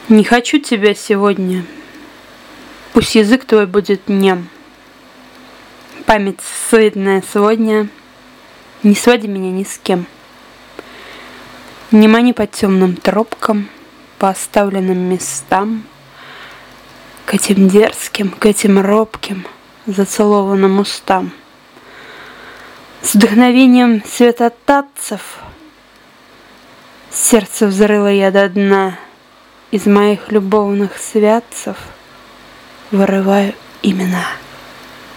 Не хочу тебя сегодня, пусть язык твой будет нем. Память суетная сегодня, не своди меня ни с кем. Не мани по темным тропкам, по оставленным местам, к этим дерзким, к этим робким, зацелованным устам. С вдохновением святотатцев сердце взрыла я до дна. Из моих любовных святцев вырываю имена.